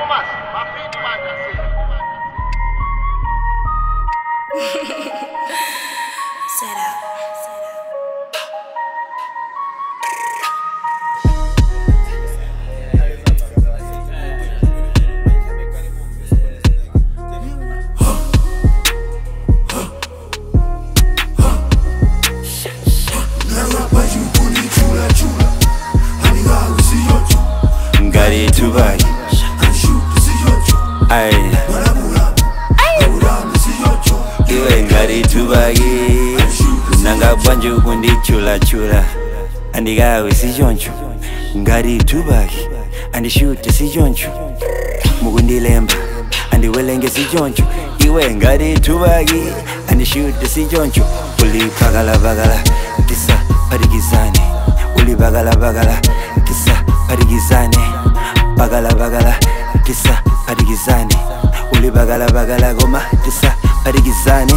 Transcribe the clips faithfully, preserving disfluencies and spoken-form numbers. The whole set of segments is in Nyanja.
Set up. Ngari Dubai, ay, iwe ngari Dubai, nanga banju kundi chula chula, andigawe si jonchu. Ngari Dubai, andi shoot si jonchu, mugundi lemba, andi welenge si jonchu. Iwe ngari Dubai, andi shoot si jonchu. Uli bagala bagala, kisa parigizane. Uli bagala bagala, kisa parigizane. Bagala bagala, kisa parigizane. Uli bagala bagala goma, kisa parigizane.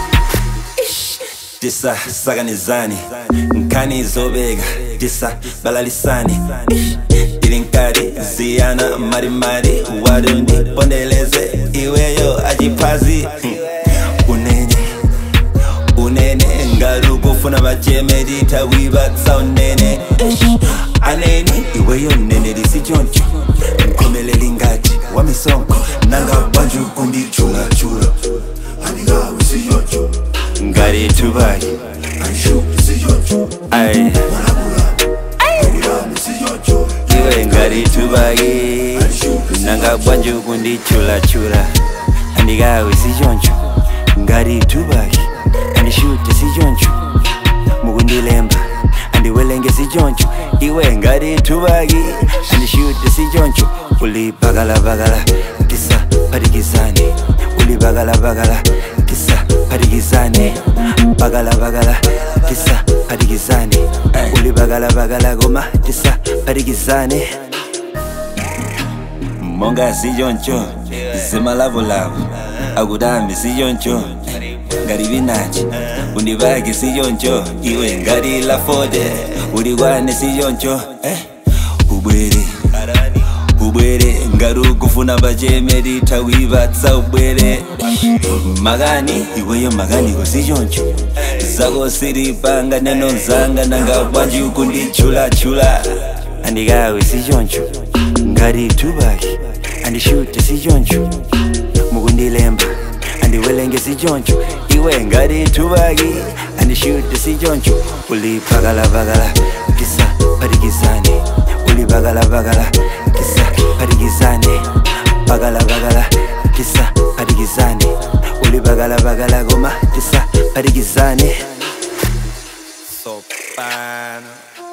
Disa saganizani, nkani zobega. Disa balalisani, ilinkari ziana mari mari. Warundi pondeleze, iweyo ajipazi. Unene, unene ngaru kufuna bachemedi tawiba sa unene. Aneni, iweyo nene disi jonchu. Nkomele lingati, wamisonko. Nanga banju kundi chula chula, anigawe si jonchu. Ngari Dubai, ay, iwe ngari Dubai, nanga banju kundi chula chula, anigawe si jonchu. Ngari Dubai, andi shoot si jonchu, mugundi lemba, andi welenge si jonchu. Iwe ngari Dubai, andi shoot si jonchu. Uli bagala bagala, kisa parigizane. Uli bagala bagala, kisa parigizane. Bagala bagala, kisa parigizane. Uli bagala bagala goma, kisa parigizane. Monga si joncho, zima lavo lavo. Agudami si joncho, ngari binachi. Undibagi si joncho, iwe ngari la fode. Udigwane si joncho, eh, ubwere. Ubwere, ngaru kufuna bajemedi tawiba tsa ubwere. Magani, iweyo magani kusi joncho. Zago siri panga neno zanga nanga banju kundi chula chula. Andigawe si joncho. Ngari Dubai, andi shoot si joncho. Mugundi lemba, andi welenge si joncho. Iwe ngari Dubai, andi shoot si joncho. Uli bagala bagala, kisa parigizane. Uli bagala bagala, kisa parigizane. Bagala bagala, kisa parigizane. Uli bagala bagala goma, kisa parigizane. Soprano.